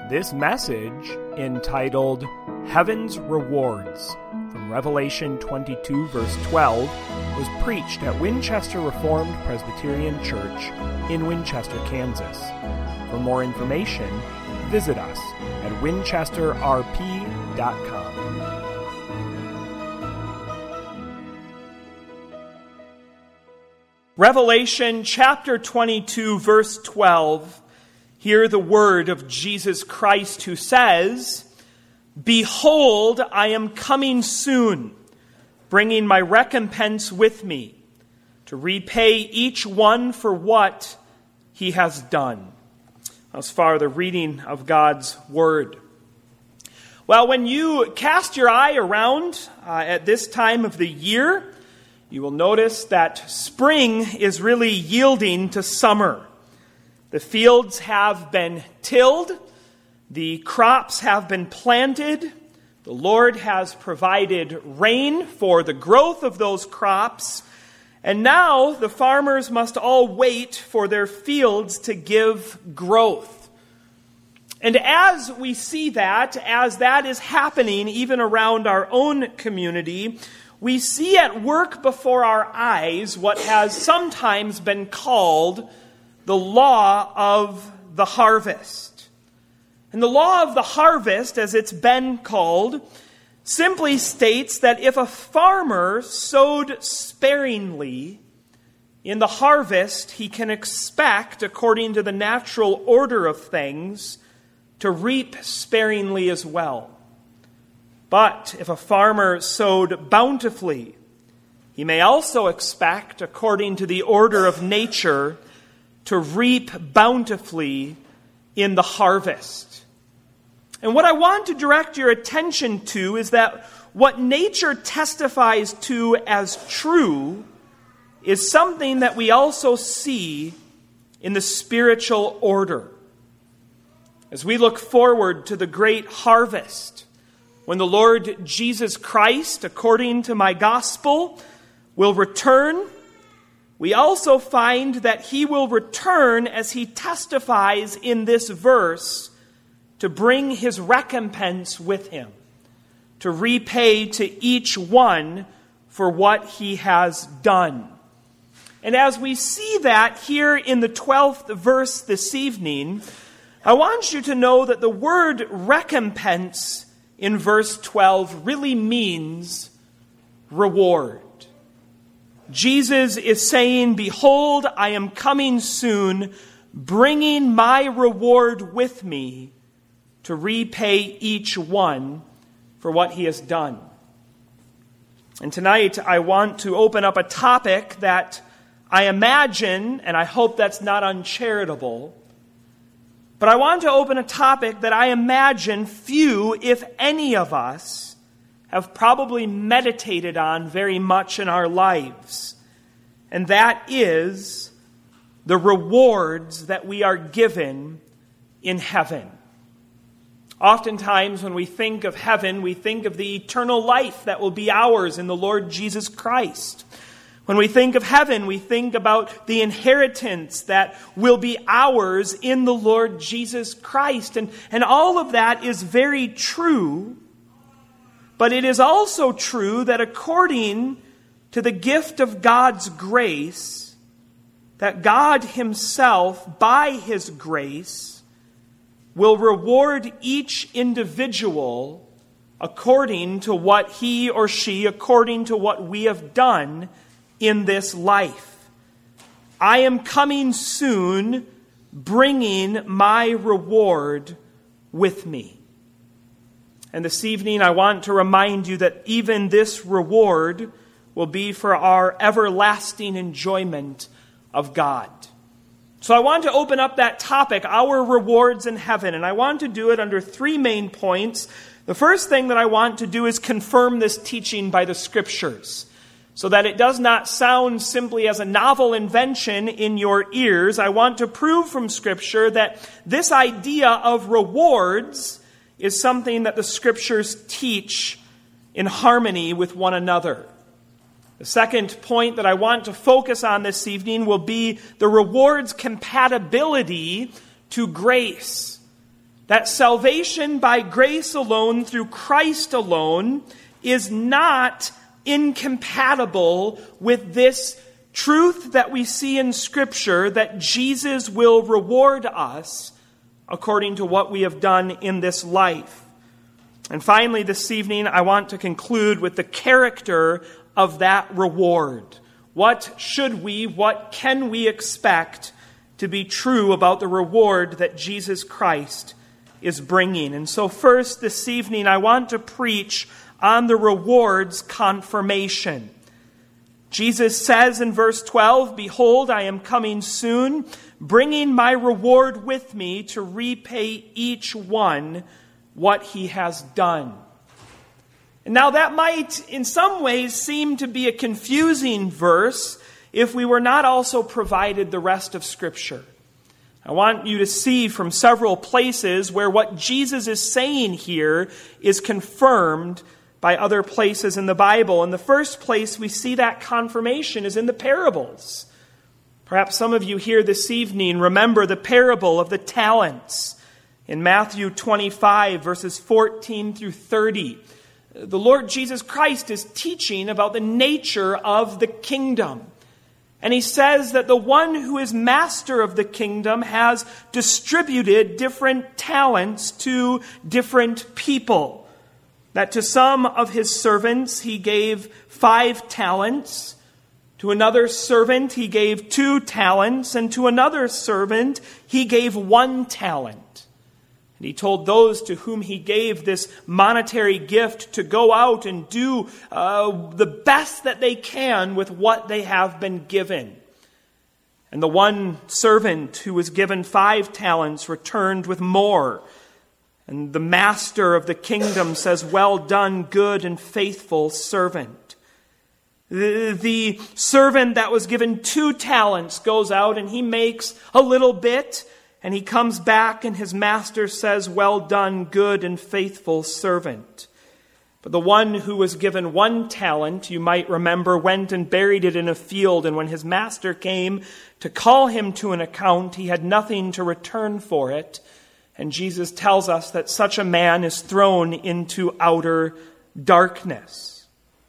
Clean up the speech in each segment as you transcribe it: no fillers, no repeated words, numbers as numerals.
This message, entitled Heaven's Rewards, from Revelation 22, verse 12, was preached at Winchester Reformed Presbyterian Church in Winchester, Kansas. For more information, visit us at winchesterrp.com. Revelation chapter 22, verse 12. Hear the word of Jesus Christ who says, "Behold, I am coming soon, bringing my recompense with me, to repay each one for what he has done." As far the reading of God's word. Well, when you cast your eye around at this time of the year, you will notice that spring is really yielding to summer. The fields have been tilled, the crops have been planted, the Lord has provided rain for the growth of those crops, and now the farmers must all wait for their fields to give growth. And as we see that, as that is happening even around our own community, we see at work before our eyes what has sometimes been called the law of the harvest. And the law of the harvest, as it's been called, simply states that if a farmer sowed sparingly, in the harvest he can expect, according to the natural order of things, to reap sparingly as well. But if a farmer sowed bountifully, he may also expect, according to the order of nature, to reap bountifully in the harvest. And what I want to direct your attention to is that what nature testifies to as true is something that we also see in the spiritual order. As we look forward to the great harvest, when the Lord Jesus Christ, according to my gospel, will return, we also find that he will return, as he testifies in this verse, to bring his recompense with him, to repay to each one for what he has done. And as we see that here in the 12th verse this evening, I want you to know that the word recompense in verse 12 really means reward. Jesus is saying, "Behold, I am coming soon, bringing my reward with me to repay each one for what he has done." And tonight I want to open up a topic that I imagine, and I hope that's not uncharitable, but I want to open a topic that I imagine few, if any of us, have probably meditated on very much in our lives. And that is the rewards that we are given in heaven. Oftentimes when we think of heaven, we think of the eternal life that will be ours in the Lord Jesus Christ. When we think of heaven, we think about the inheritance that will be ours in the Lord Jesus Christ. And all of that is very true. But it is also true that according to the gift of God's grace, that God himself, by his grace, will reward each individual according to what he or she, according to what we have done in this life. I am coming soon, bringing my reward with me. And this evening I want to remind you that even this reward will be for our everlasting enjoyment of God. So I want to open up that topic, our rewards in heaven, and I want to do it under three main points. The first thing that I want to do is confirm this teaching by the Scriptures, so that it does not sound simply as a novel invention in your ears. I want to prove from Scripture that this idea of rewards is something that the Scriptures teach in harmony with one another. The second point that I want to focus on this evening will be the reward's compatibility to grace. that salvation by grace alone, through Christ alone, is not incompatible with this truth that we see in Scripture that Jesus will reward us according to what we have done in this life. And finally, this evening, I want to conclude with the character of that reward. What can we expect to be true about the reward that Jesus Christ is bringing? And so first, this evening, I want to preach on the reward's confirmation. Jesus says in verse 12, "Behold, I am coming soon, bringing my reward with me to repay each one what he has done." And now that might in some ways seem to be a confusing verse if we were not also provided the rest of Scripture. I want you to see from several places where what Jesus is saying here is confirmed by other places in the Bible. In the first place, we see that confirmation is in the parables. Perhaps some of you here this evening remember the parable of the talents. In Matthew 25, verses 14 through 30, the Lord Jesus Christ is teaching about the nature of the kingdom. And he says that the one who is master of the kingdom has distributed different talents to different people. That to some of his servants he gave 5 talents, to another servant he gave 2 talents, and to another servant he gave 1 talent. And he told those to whom he gave this monetary gift to go out and do the best that they can with what they have been given. And the one servant who was given 5 talents returned with more. And the master of the kingdom says, "Well done, good and faithful servant." The servant that was given 2 talents goes out and he makes a little bit, and he comes back and his master says, "Well done, good and faithful servant." But the one who was given 1 talent, you might remember, went and buried it in a field, and when his master came to call him to an account, he had nothing to return for it. And Jesus tells us that such a man is thrown into outer darkness.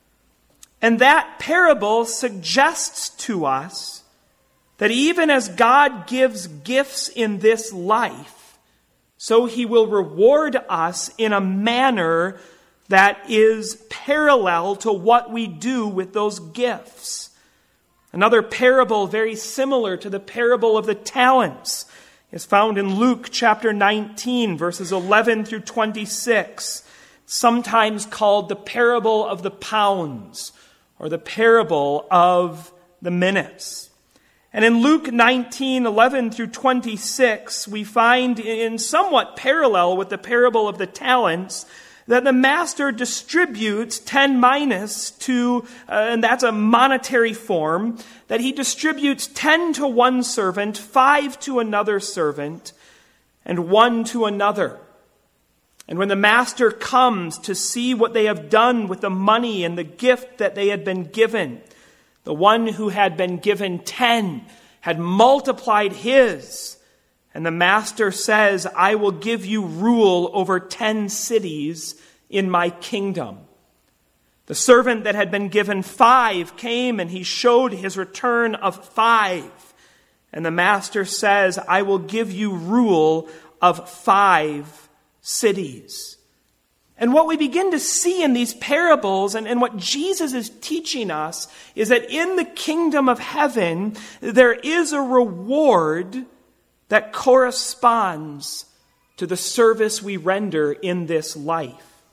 And that parable suggests to us that even as God gives gifts in this life, so he will reward us in a manner that is parallel to what we do with those gifts. Another parable very similar to the parable of the talents is found in Luke chapter 19, verses 11 through 26, sometimes called the parable of the pounds, or the parable of the minutes. And in Luke 19, 11 through 26, we find in somewhat parallel with the parable of the talents, that the master distributes 10 minas to, and that's a monetary form, that he distributes 10 to one servant, 5 to another servant, and 1 to another. And when the master comes to see what they have done with the money and the gift that they had been given, the one who had been given 10 had multiplied his. And the master says, "I will give you rule over 10 cities in my kingdom." The servant that had been given 5 came and he showed his return of 5. And the master says, "I will give you rule of 5 cities." And what we begin to see in these parables and what Jesus is teaching us is that in the kingdom of heaven, there is a reward that corresponds to the service we render in this life.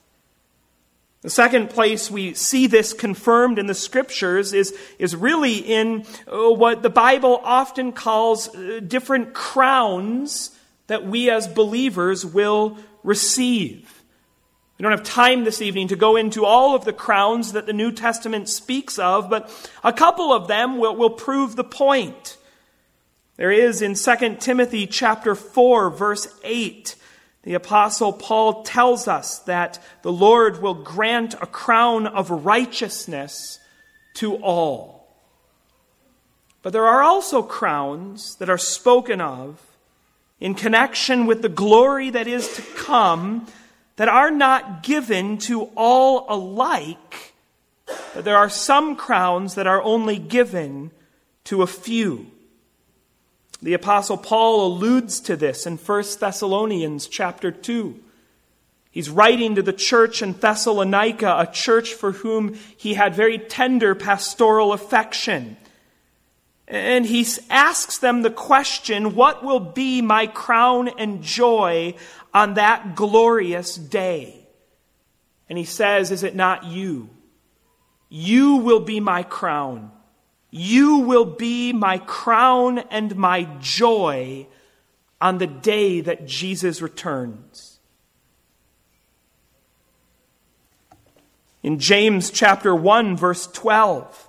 The second place we see this confirmed in the Scriptures is really in what the Bible often calls different crowns that we as believers will receive. We don't have time this evening to go into all of the crowns that the New Testament speaks of, but a couple of them will prove the point. There is in 2 Timothy chapter 4, verse 8, the Apostle Paul tells us that the Lord will grant a crown of righteousness to all. But there are also crowns that are spoken of in connection with the glory that is to come that are not given to all alike, but there are some crowns that are only given to a few. The Apostle Paul alludes to this in 1 Thessalonians chapter 2. He's writing to the church in Thessalonica, a church for whom he had very tender pastoral affection. And he asks them the question, what will be my crown and joy on that glorious day? And he says, is it not you? You will be my crown. You will be my crown and my joy on the day that Jesus returns. In James chapter 1, verse 12,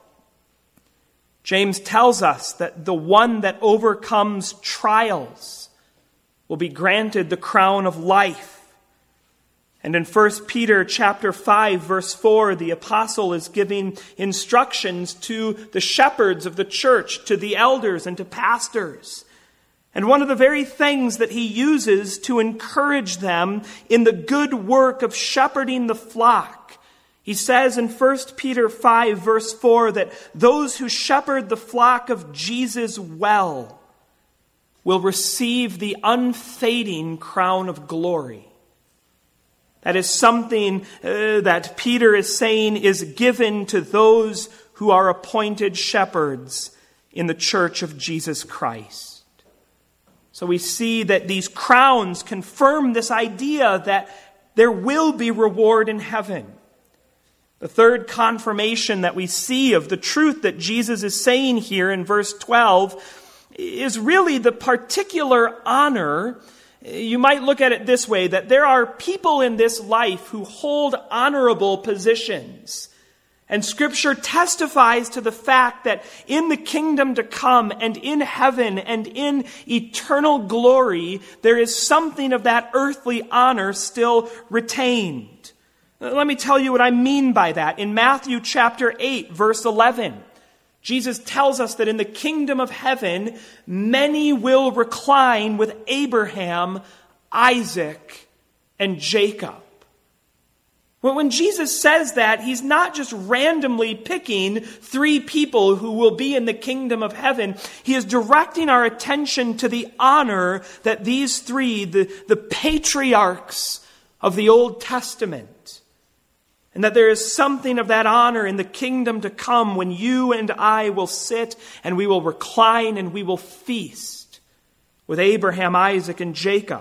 James tells us that the one that overcomes trials will be granted the crown of life. And in 1 Peter chapter 5, verse 4, the apostle is giving instructions to the shepherds of the church, to the elders and to pastors. And one of the very things that he uses to encourage them in the good work of shepherding the flock, he says in 1 Peter 5, verse 4, that those who shepherd the flock of Jesus well will receive the unfading crown of glory. That is something that Peter is saying is given to those who are appointed shepherds in the church of Jesus Christ. So we see that these crowns confirm this idea that there will be reward in heaven. The third confirmation that we see of the truth that Jesus is saying here in verse 12 is really the particular honor. You might look at it this way, that there are people in this life who hold honorable positions. And Scripture testifies to the fact that in the kingdom to come and in heaven and in eternal glory, there is something of that earthly honor still retained. Let me tell you what I mean by that. In Matthew chapter 8, verse 11, Jesus tells us that in the kingdom of heaven, many will recline with Abraham, Isaac, and Jacob. When Jesus says that, he's not just randomly picking 3 people who will be in the kingdom of heaven. He is directing our attention to the honor that these 3, the patriarchs of the Old Testament, and that there is something of that honor in the kingdom to come when you and I will sit and we will recline and we will feast with Abraham, Isaac, and Jacob.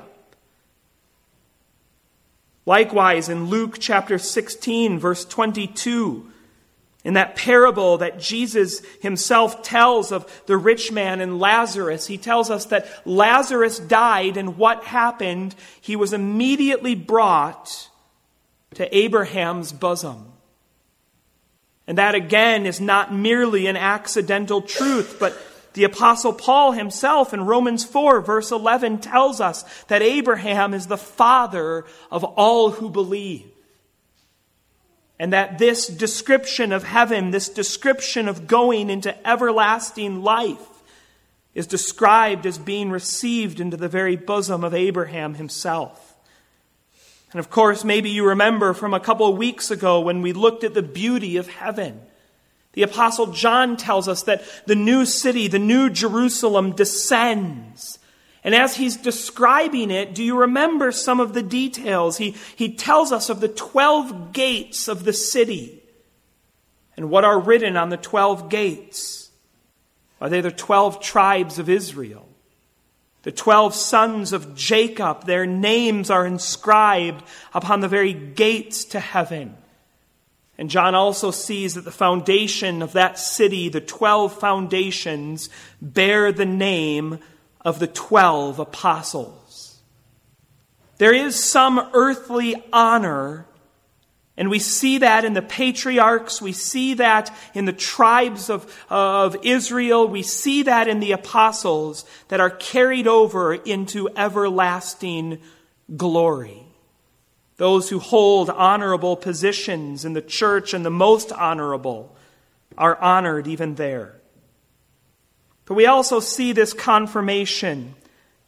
Likewise, in Luke chapter 16, verse 22, in that parable that Jesus himself tells of the rich man and Lazarus, he tells us that Lazarus died, and what happened? He was immediately brought to Abraham's bosom. And that again is not merely an accidental truth, but the Apostle Paul himself in Romans 4 verse 11 tells us that Abraham is the father of all who believe. And that this description of heaven, this description of going into everlasting life, is described as being received into the very bosom of Abraham himself. And of course, maybe you remember from a couple of weeks ago when we looked at the beauty of heaven. The Apostle John tells us that the new city, the new Jerusalem, descends. And as he's describing it, do you remember some of the details? He tells us of the 12 gates of the city. And what are written on the 12 gates? Are they the 12 tribes of Israel? The 12 sons of Jacob, their names are inscribed upon the very gates to heaven. And John also sees that the foundation of that city, the 12 foundations, bear the name of the 12 apostles. There is some earthly honor, and we see that in the patriarchs, we see that in the tribes of Israel, we see that in the apostles that are carried over into everlasting glory. Those who hold honorable positions in the church and the most honorable are honored even there. But we also see this confirmation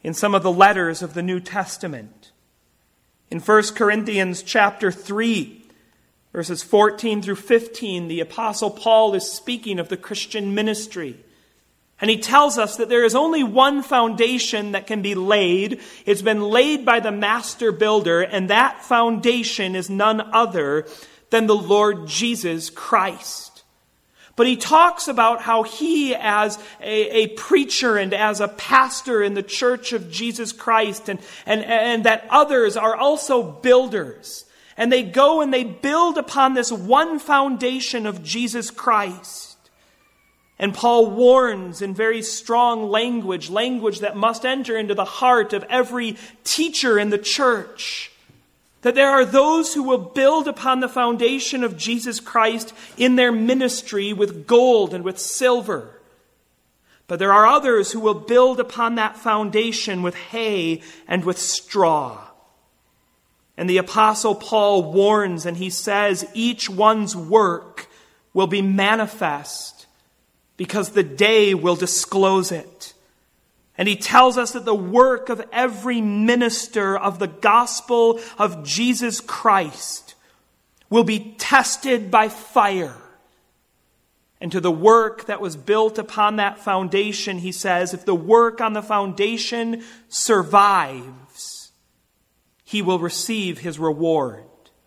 in some of the letters of the New Testament. In 1 Corinthians chapter 3, verses 14 through 15, the Apostle Paul is speaking of the Christian ministry. And he tells us that there is only one foundation that can be laid. It's been laid by the master builder, and that foundation is none other than the Lord Jesus Christ. But he talks about how he, as a preacher and as a pastor in the church of Jesus Christ, and that others are also builders. And they go and they build upon this one foundation of Jesus Christ. And Paul warns in very strong language that must enter into the heart of every teacher in the church, that there are those who will build upon the foundation of Jesus Christ in their ministry with gold and with silver. But there are others who will build upon that foundation with hay and with straw. And the Apostle Paul warns, and he says, each one's work will be manifest, because the day will disclose it. And he tells us that the work of every minister of the gospel of Jesus Christ will be tested by fire. And to the work that was built upon that foundation, he says, if the work on the foundation survives, he will receive his reward.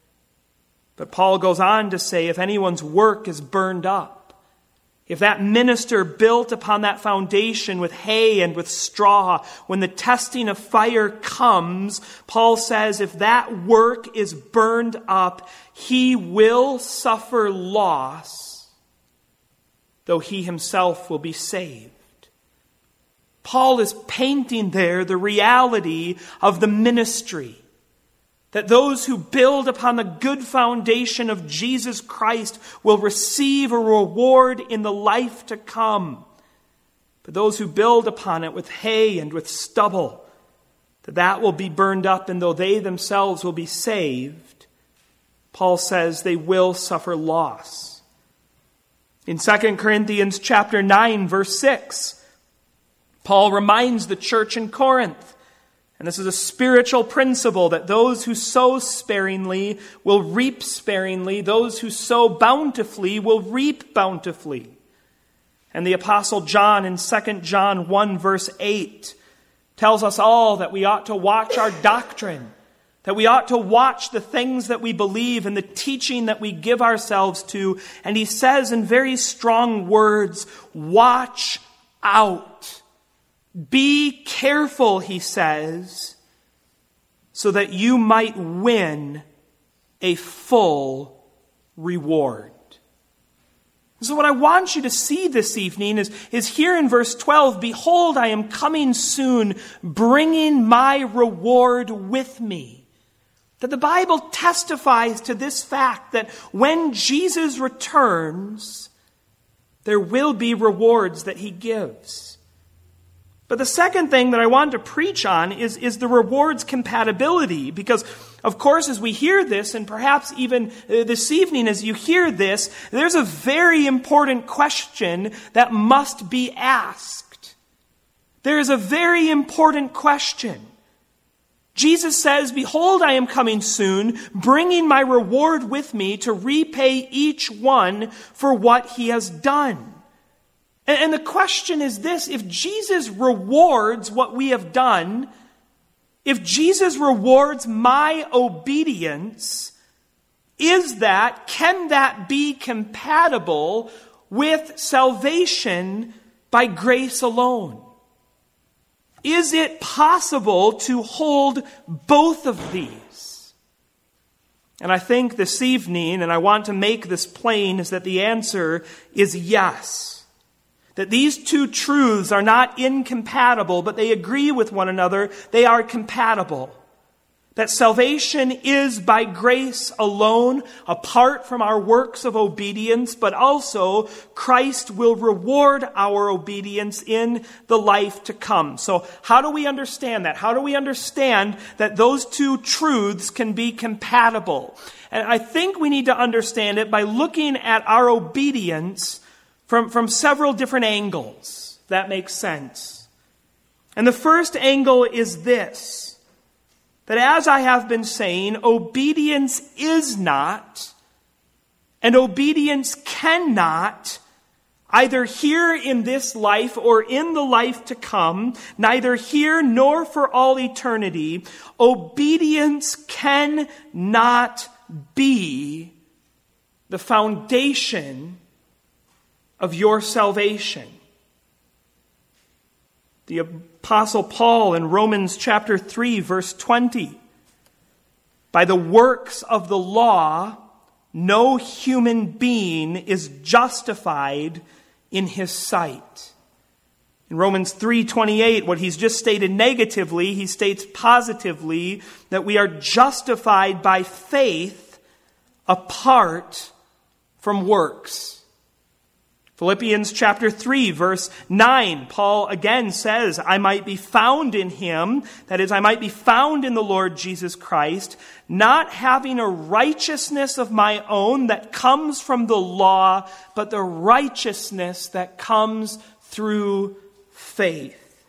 But Paul goes on to say, if anyone's work is burned up, if that minister built upon that foundation with hay and with straw, when the testing of fire comes, Paul says if that work is burned up, he will suffer loss, though he himself will be saved. Paul is painting there the reality of the ministry. That those who build upon the good foundation of Jesus Christ will receive a reward in the life to come. But those who build upon it with hay and with stubble, that will be burned up, and though they themselves will be saved, Paul says they will suffer loss. In 2 Corinthians chapter 9, verse 6, Paul reminds the church in Corinth, and this is a spiritual principle, that those who sow sparingly will reap sparingly. Those who sow bountifully will reap bountifully. And the Apostle John in 2 John 1 verse 8 tells us all that we ought to watch our doctrine, that we ought to watch the things that we believe and the teaching that we give ourselves to. And he says in very strong words, watch out. Be careful, he says, so that you might win a full reward. So what I want you to see this evening is here in verse 12, behold, I am coming soon, bringing my reward with me. That the Bible testifies to this fact that when Jesus returns, there will be rewards that he gives. But the second thing that I want to preach on is the rewards compatibility. Because, of course, as we hear this, and perhaps even this evening as you hear this, there's a very important question that must be asked. There is a very important question. Jesus says, behold, I am coming soon, bringing my reward with me to repay each one for what he has done. And the question is this: if Jesus rewards what we have done, if Jesus rewards my obedience, can that be compatible with salvation by grace alone? Is it possible to hold both of these? And I think this evening, and I want to make this plain, is that the answer is yes. That these two truths are not incompatible, but they agree with one another. They are compatible. That salvation is by grace alone, apart from our works of obedience, but also Christ will reward our obedience in the life to come. So how do we understand that? How do we understand that those two truths can be compatible? And I think we need to understand it by looking at our obedience from several different angles. If that makes sense. And the first angle is this, that as I have been saying, obedience is not, and obedience cannot, either here in this life or in the life to come, neither here nor for all eternity, obedience cannot be the foundation of your salvation. The Apostle Paul in Romans chapter 3, verse 20, by the works of the law, no human being is justified in his sight. In Romans 3:28, what he's just stated negatively, he states positively that we are justified by faith apart from works. Philippians chapter 3, verse 9, Paul again says, I might be found in him, that is, I might be found in the Lord Jesus Christ, not having a righteousness of my own that comes from the law, but the righteousness that comes through faith.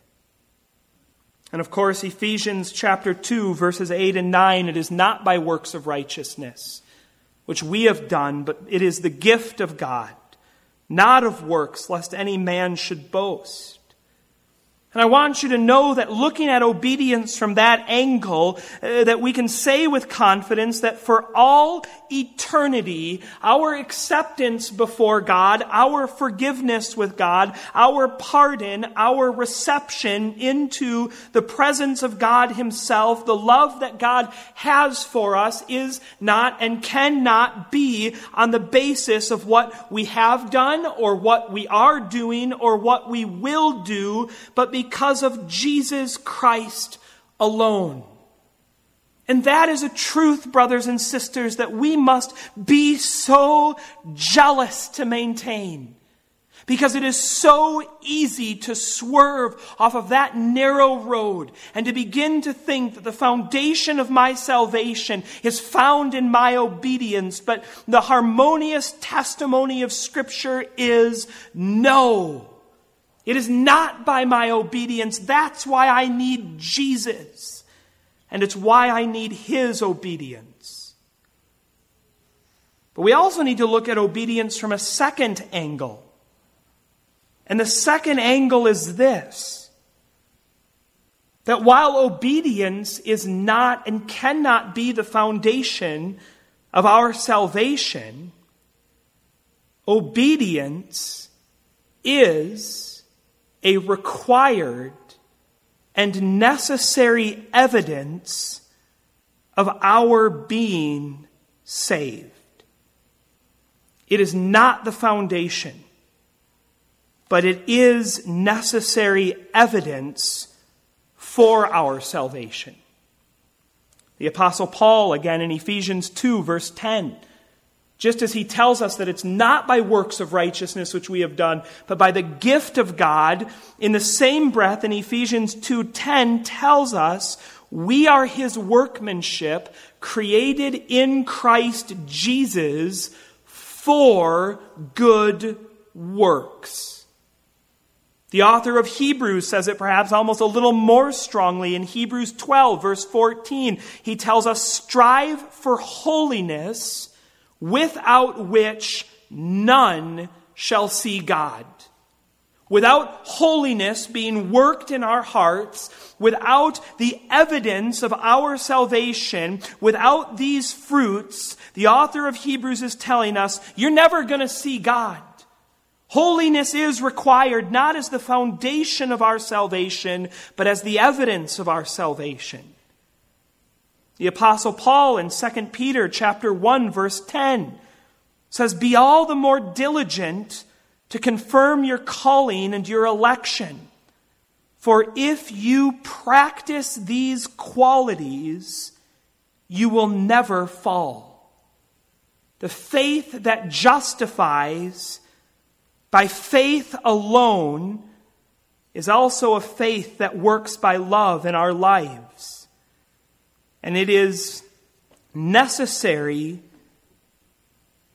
And of course, Ephesians chapter 2, verses 8 and 9, it is not by works of righteousness, which we have done, but it is the gift of God, not of works, lest any man should boast. And I want you to know that looking at obedience from that angle, that we can say with confidence that for all eternity, our acceptance before God, our forgiveness with God, our pardon, our reception into the presence of God Himself, the love that God has for us is not and cannot be on the basis of what we have done or what we are doing or what we will do, but because of Jesus Christ alone. And that is a truth, brothers and sisters, that we must be so jealous to maintain. Because it is so easy to swerve off of that narrow road and to begin to think that the foundation of my salvation is found in my obedience. But the harmonious testimony of Scripture is no. It is not by my obedience. That's why I need Jesus. And it's why I need His obedience. But we also need to look at obedience from a second angle. And the second angle is this: that while obedience is not and cannot be the foundation of our salvation, obedience is a required and necessary evidence of our being saved. It is not the foundation, but it is necessary evidence for our salvation. The Apostle Paul, again in Ephesians 2, verse 10, just as he tells us that it's not by works of righteousness which we have done, but by the gift of God, in the same breath in Ephesians 2:10 tells us we are His workmanship, created in Christ Jesus for good works. The author of Hebrews says it perhaps almost a little more strongly in Hebrews 12, verse 14. He tells us, strive for holiness, without which none shall see God. Without holiness being worked in our hearts, without the evidence of our salvation, without these fruits, the author of Hebrews is telling us, you're never going to see God. Holiness is required not as the foundation of our salvation, but as the evidence of our salvation. The Apostle Paul in 2 Peter chapter 1, verse 10 says, be all the more diligent to confirm your calling and your election. For if you practice these qualities, you will never fall. The faith that justifies by faith alone is also a faith that works by love in our lives. And it is necessary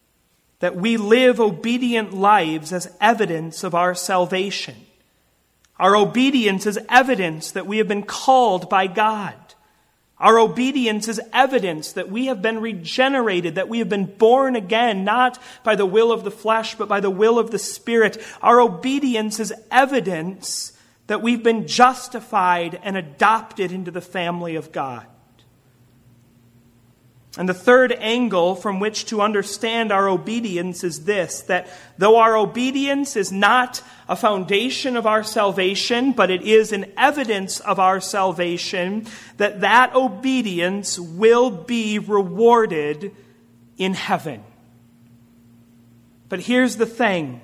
that we live obedient lives as evidence of our salvation. Our obedience is evidence that we have been called by God. Our obedience is evidence that we have been regenerated, that we have been born again, not by the will of the flesh, but by the will of the Spirit. Our obedience is evidence that we've been justified and adopted into the family of God. And the third angle from which to understand our obedience is this, that though our obedience is not a foundation of our salvation, but it is an evidence of our salvation, that obedience will be rewarded in heaven. But here's the thing.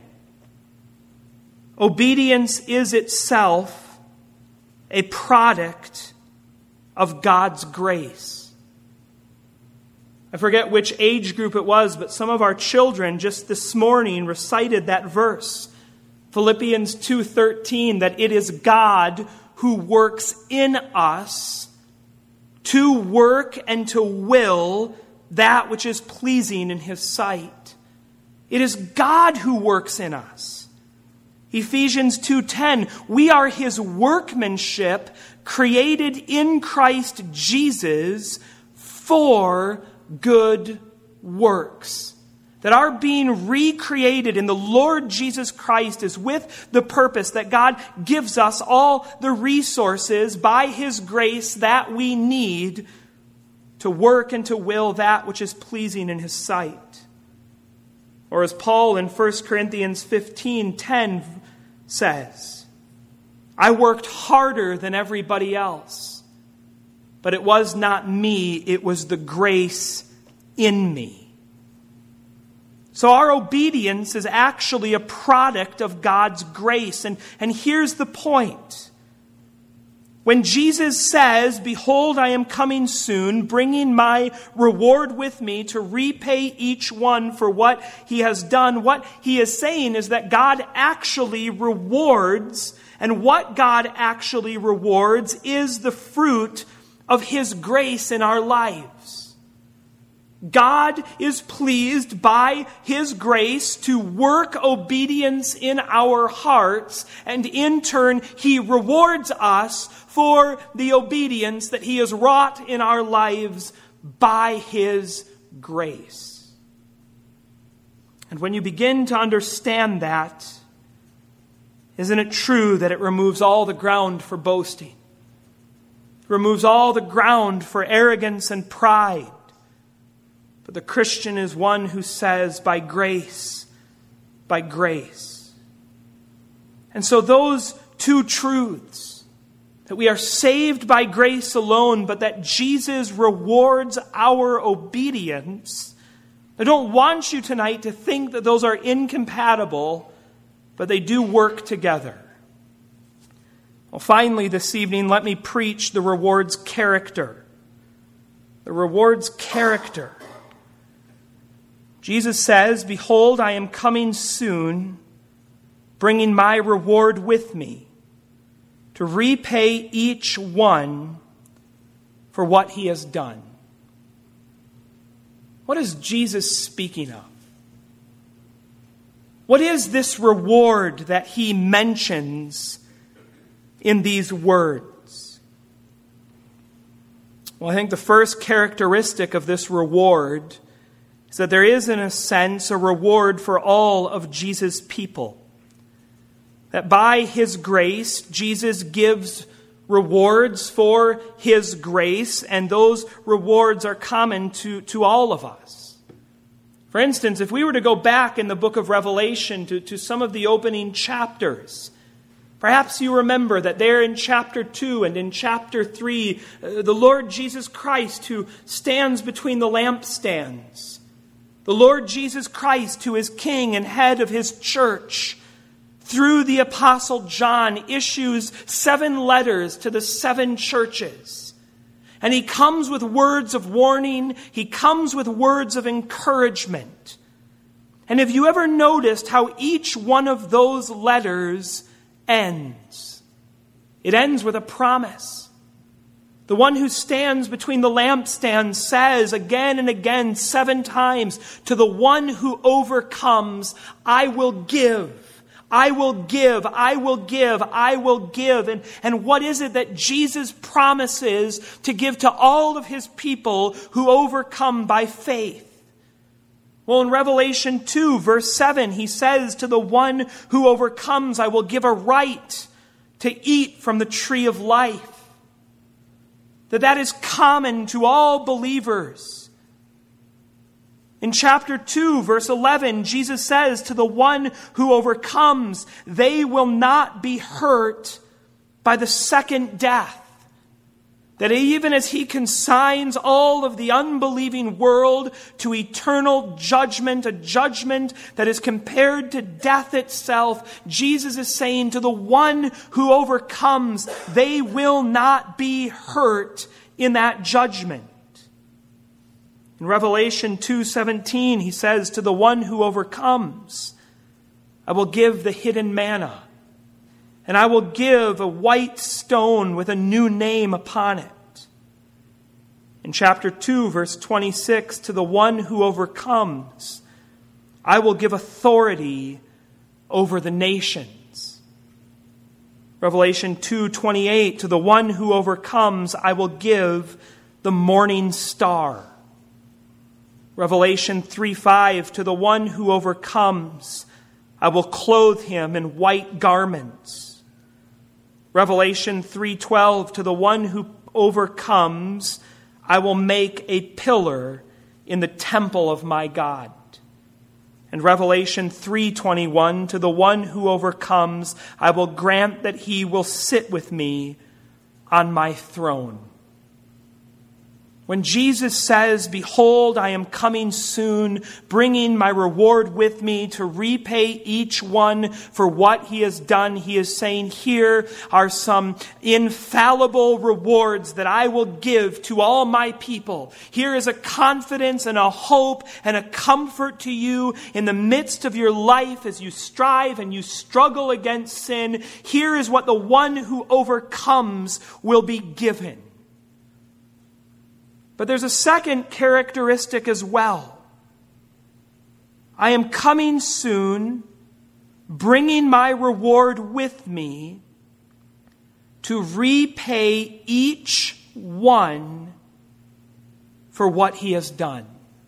Obedience is itself a product of God's grace. I forget which age group it was, but some of our children just this morning recited that verse, Philippians 2:13, that it is God who works in us to work and to will that which is pleasing in His sight. It is God who works in us. Ephesians 2:10, we are His workmanship, created in Christ Jesus for good works. That our being recreated in the Lord Jesus Christ is with the purpose that God gives us all the resources by His grace that we need to work and to will that which is pleasing in His sight. Or as Paul in 1 Corinthians 15:10 says, I worked harder than everybody else. But it was not me, it was the grace in me. So our obedience is actually a product of God's grace. And here's the point. When Jesus says, behold, I am coming soon, bringing my reward with me to repay each one for what he has done, what he is saying is that God actually rewards, and what God actually rewards is the fruit of His grace in our lives. God is pleased by His grace to work obedience in our hearts, and in turn, He rewards us for the obedience that He has wrought in our lives by His grace. And when you begin to understand that, isn't it true that it removes all the ground for boasting? Removes all the ground for arrogance and pride. But the Christian is one who says, by grace, by grace. And so those two truths, that we are saved by grace alone, but that Jesus rewards our obedience, I don't want you tonight to think that those are incompatible, but they do work together. Well, finally, this evening, let me preach the reward's character. The reward's character. Jesus says, behold, I am coming soon, bringing my reward with me, to repay each one for what he has done. What is Jesus speaking of? What is this reward that He mentions in these words? Well, I think the first characteristic of this reward is that there is, in a sense, a reward for all of Jesus' people. That by His grace, Jesus gives rewards for His grace, and those rewards are common to all of us. For instance, if we were to go back in the book of Revelation to some of the opening chapters, perhaps you remember that there in chapter 2 and in chapter 3, the Lord Jesus Christ who stands between the lampstands, the Lord Jesus Christ who is King and head of His church, through the Apostle John issues 7 letters to the 7 churches. And he comes with words of warning, he comes with words of encouragement. And have you ever noticed how each one of those letters ends? It ends with a promise. The one who stands between the lampstands says again and again 7 times, to the one who overcomes, I will give I will give, I will give, I will give. And what is it that Jesus promises to give to all of his people who overcome by faith? Well, in Revelation 2, verse 7, he says, to the one who overcomes, I will give a right to eat from the tree of life. That is common to all believers. In chapter 2, verse 11, Jesus says, to the one who overcomes, they will not be hurt by the second death. That even as he consigns all of the unbelieving world to eternal judgment, a judgment that is compared to death itself, Jesus is saying to the one who overcomes, they will not be hurt in that judgment. In Revelation 2:17, he says, to the one who overcomes, I will give the hidden manna, and I will give a white stone with a new name upon it. In chapter 2, verse 26, to the one who overcomes, I will give authority over the nations. Revelation 2:28, to the one who overcomes, I will give the morning star. Revelation 3:5, to the one who overcomes, I will clothe him in white garments. Revelation 3:12, to the one who overcomes, I will make a pillar in the temple of my God. And Revelation 3:21, to the one who overcomes, I will grant that he will sit with me on my throne. When Jesus says, behold, I am coming soon, bringing my reward with me to repay each one for what he has done, he is saying, here are some infallible rewards that I will give to all my people. Here is a confidence and a hope and a comfort to you in the midst of your life as you strive and you struggle against sin. Here is what the one who overcomes will be given. But there's a second characteristic as well. I am coming soon, bringing my reward with me to repay each one for what he has done.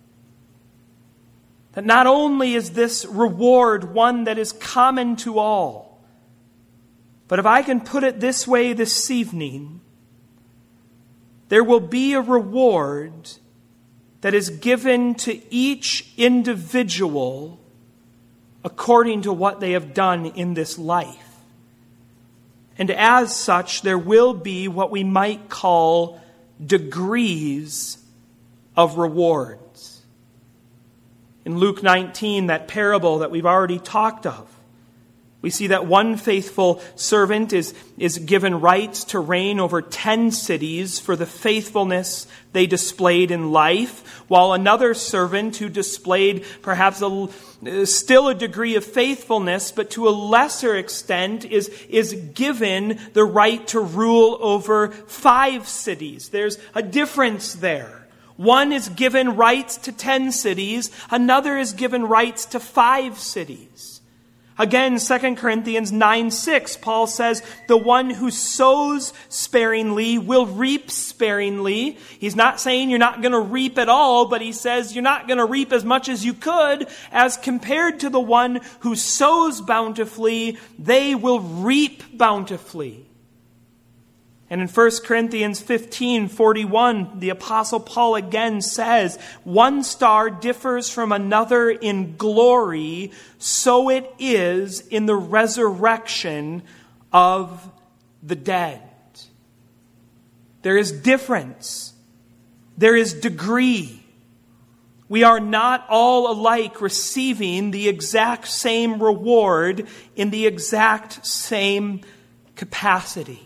That not only is this reward one that is common to all, but if I can put it this way this evening, there will be a reward that is given to each individual according to what they have done in this life. And as such, there will be what we might call degrees of rewards. In Luke 19, that parable that we've already talked of, we see that one faithful servant is given rights to reign over 10 cities for the faithfulness they displayed in life, while another servant who displayed perhaps still a degree of faithfulness, but to a lesser extent is given the right to rule over 5 cities. There's a difference there. One is given rights to 10 cities, another is given rights to 5 cities. Again, 2 Corinthians 9:6, Paul says, the one who sows sparingly will reap sparingly. He's not saying you're not going to reap at all, but he says you're not going to reap as much as you could, as compared to the one who sows bountifully, they will reap bountifully. And in 1 Corinthians 15:41, the Apostle Paul again says, one star differs from another in glory, so it is in the resurrection of the dead. There is difference. There is degree. We are not all alike receiving the exact same reward in the exact same capacity.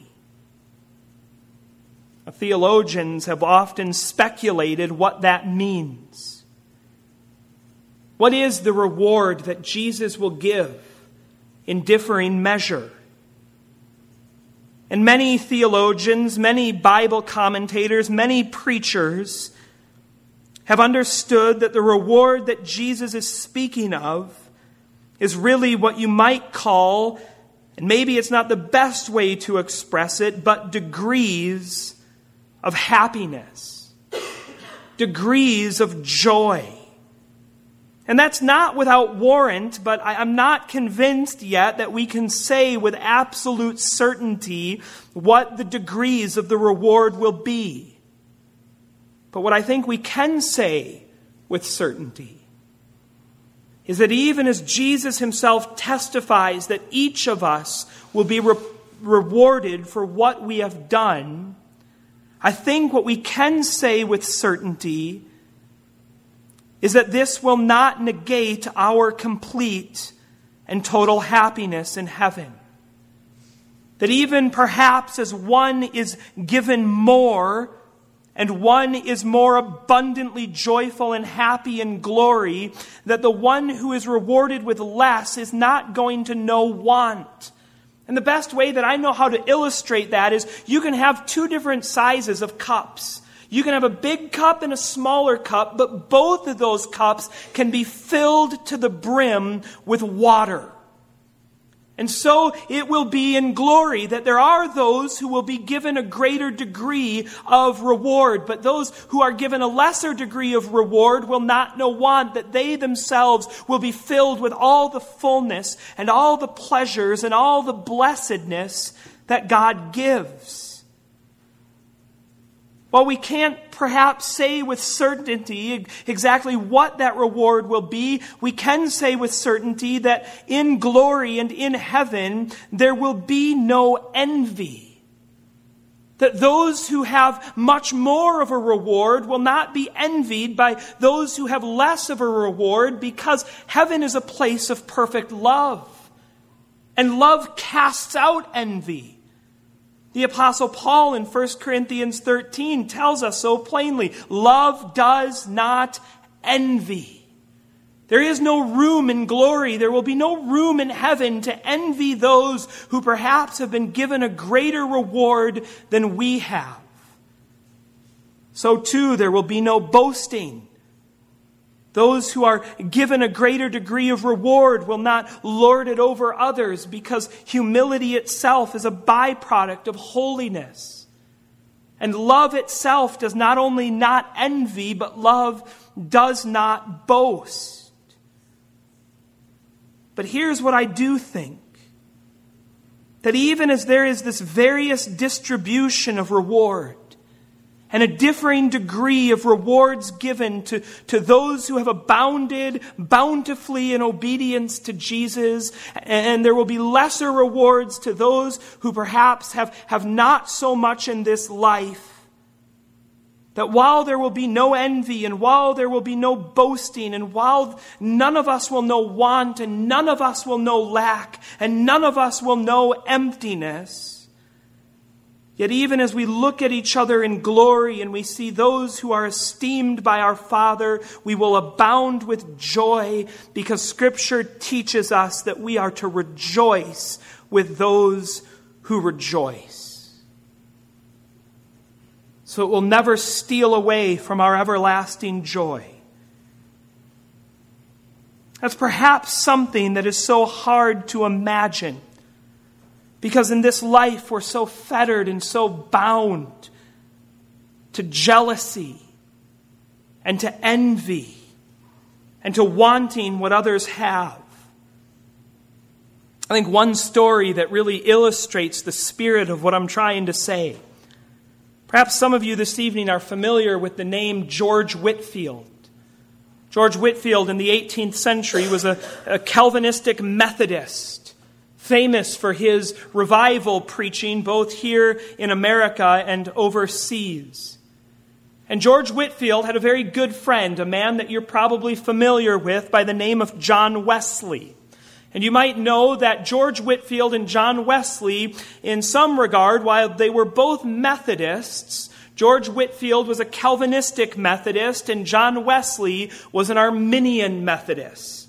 Theologians have often speculated what that means. What is the reward that Jesus will give in differing measure? And many theologians, many Bible commentators, many preachers have understood that the reward that Jesus is speaking of is really what you might call, and maybe it's not the best way to express it, but degrees of happiness, degrees of joy. And that's not without warrant, but I'm not convinced yet that we can say with absolute certainty what the degrees of the reward will be. But what I think we can say with certainty is that even as Jesus himself testifies that each of us will be rewarded for what we have done, I think what we can say with certainty is that this will not negate our complete and total happiness in heaven. That even perhaps as one is given more, and one is more abundantly joyful and happy in glory, that the one who is rewarded with less is not going to know want. And the best way that I know how to illustrate that is you can have two different sizes of cups. You can have a big cup and a smaller cup, but both of those cups can be filled to the brim with water. And so it will be in glory that there are those who will be given a greater degree of reward, but those who are given a lesser degree of reward will not know want, that they themselves will be filled with all the fullness and all the pleasures and all the blessedness that God gives. While we can't perhaps say with certainty exactly what that reward will be, we can say with certainty that in glory and in heaven there will be no envy. That those who have much more of a reward will not be envied by those who have less of a reward, because heaven is a place of perfect love. And love casts out envy. The Apostle Paul in 1 Corinthians 13 tells us so plainly, love does not envy. There is no room in glory. There will be no room in heaven to envy those who perhaps have been given a greater reward than we have. So too, there will be no boasting. Those who are given a greater degree of reward will not lord it over others, because humility itself is a byproduct of holiness. And love itself does not only not envy, but love does not boast. But here's what I do think. That even as there is this various distribution of reward, and a differing degree of rewards given to those who have abounded bountifully in obedience to Jesus, and there will be lesser rewards to those who perhaps have not so much in this life. That while there will be no envy, and while there will be no boasting, and while none of us will know want, and none of us will know lack, and none of us will know emptiness, yet even as we look at each other in glory and we see those who are esteemed by our Father, we will abound with joy, because Scripture teaches us that we are to rejoice with those who rejoice. So it will never steal away from our everlasting joy. That's perhaps something that is so hard to imagine, because in this life we're so fettered and so bound to jealousy and to envy and to wanting what others have. I think one story that really illustrates the spirit of what I'm trying to say. Perhaps some of you this evening are familiar with the name George Whitefield. George Whitefield in the 18th century was a Calvinistic Methodist, famous for his revival preaching both here in America and overseas. And George Whitefield had a very good friend, a man that you're probably familiar with by the name of John Wesley. And you might know that George Whitefield and John Wesley, in some regard, while they were both Methodists, George Whitefield was a Calvinistic Methodist and John Wesley was an Arminian Methodist.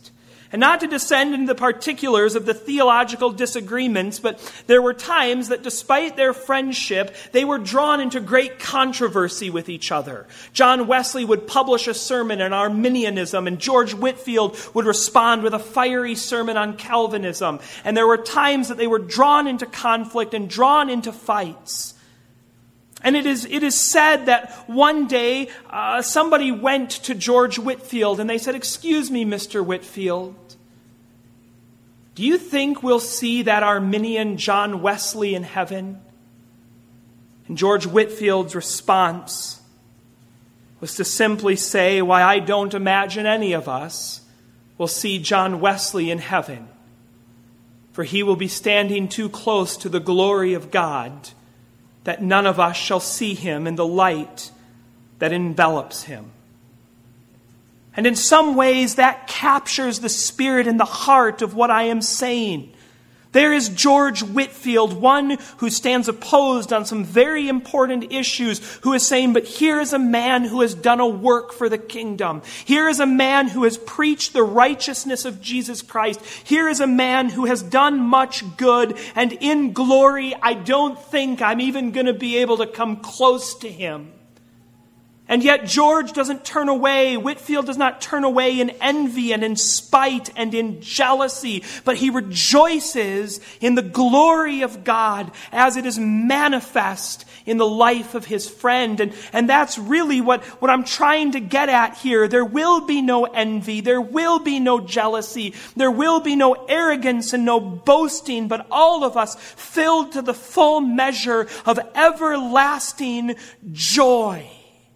And not to descend into the particulars of the theological disagreements, but there were times that despite their friendship, they were drawn into great controversy with each other. John Wesley would publish a sermon on Arminianism, and George Whitefield would respond with a fiery sermon on Calvinism. And there were times that they were drawn into conflict and drawn into fights. And it is said that one day somebody went to George Whitefield and they said, "Excuse me, Mr. Whitefield, do you think we'll see that Arminian John Wesley in heaven?" And George Whitefield's response was to simply say, "Why, I don't imagine any of us will see John Wesley in heaven, for he will be standing too close to the glory of God, that none of us shall see him in the light that envelops him." And in some ways that captures the spirit and the heart of what I am saying. There is George Whitefield, one who stands opposed on some very important issues, who is saying, but here is a man who has done a work for the kingdom. Here is a man who has preached the righteousness of Jesus Christ. Here is a man who has done much good, and in glory, I don't think I'm even going to be able to come close to him. And yet George doesn't turn away. Whitefield does not turn away in envy and in spite and in jealousy, but he rejoices in the glory of God as it is manifest in the life of his friend. And that's really what I'm trying to get at here. There will be no envy. There will be no jealousy. There will be no arrogance and no boasting, but all of us filled to the full measure of everlasting joy.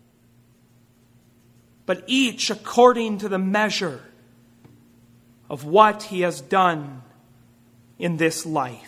But each according to the measure of what he has done in this life.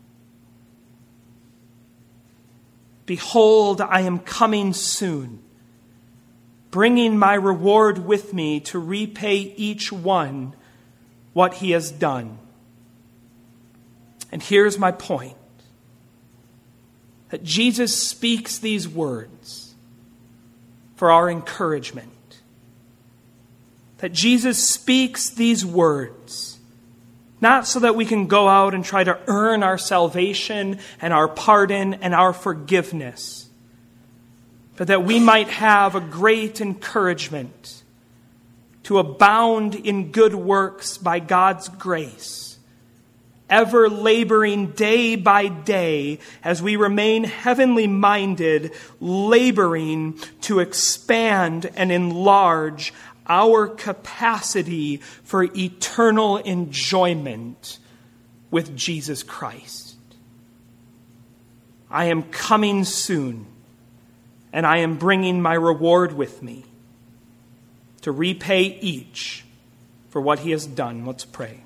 Behold, I am coming soon, bringing my reward with me to repay each one what he has done. And here's my point, that Jesus speaks these words for our encouragement. That Jesus speaks these words, not so that we can go out and try to earn our salvation and our pardon and our forgiveness, but that we might have a great encouragement to abound in good works by God's grace, ever laboring day by day as we remain heavenly minded, laboring to expand and enlarge our capacity for eternal enjoyment with Jesus Christ. I am coming soon, and I am bringing my reward with me to repay each for what he has done. Let's pray.